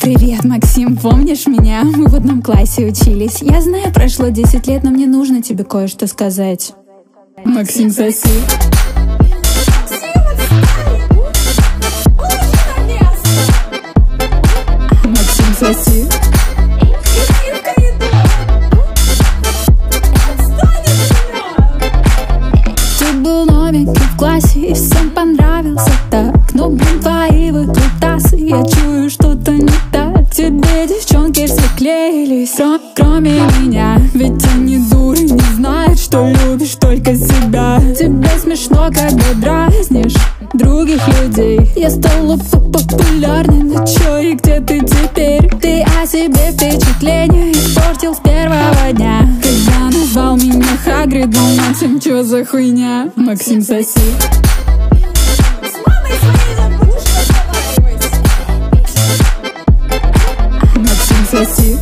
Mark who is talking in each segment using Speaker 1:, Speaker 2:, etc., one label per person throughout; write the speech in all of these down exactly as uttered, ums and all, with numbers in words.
Speaker 1: Привет, Максим, помнишь меня? Мы в одном классе учились. Я знаю, прошло десять лет, но мне нужно тебе кое-что сказать. Максим, соси. Максим, соси. Ты был новенький в классе и всем понравился так. Но, блин, твои выкрутасы, я чую, что-то не так. Тебе девчонки все клеились, кро- кроме меня. Ведь они дуры, не знают, что любишь только себя. Тебе смешно, когда дразнишь других людей. Я стала популярней, ну чё и где ты теперь? Ты о себе впечатление испортил с первого дня, когда назвал меня Хагридом. Максим, чё за хуйня? Максим, соси. Максим, соси.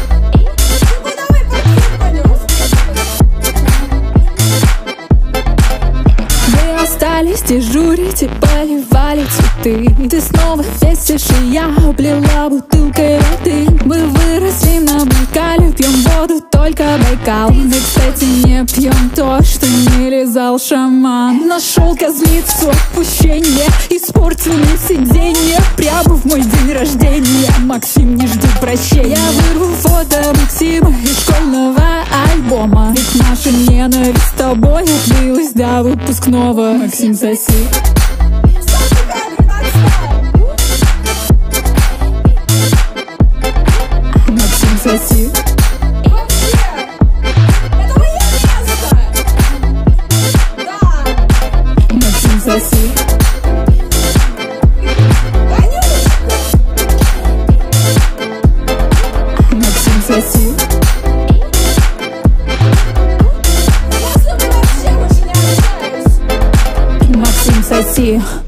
Speaker 1: Вы остались дежурить и поливали цветы. Ты снова бесишь, и я облила бутылкой воды. Мы выросли на Байкале, пьем воду, только Байкал. Мы, кстати, не пьем то, что не лизал шаман. Нашел козлицу отпущение, испортил мне сиденье прямо в мой день рождения. Максим, не жди прощения. Я вырву фото Максима из школьного альбома, ведь наша ненависть с тобой отлилась до выпускного. Максим, соси. Максим, соси. Максим, соси. Максим, соси. Максим, соси.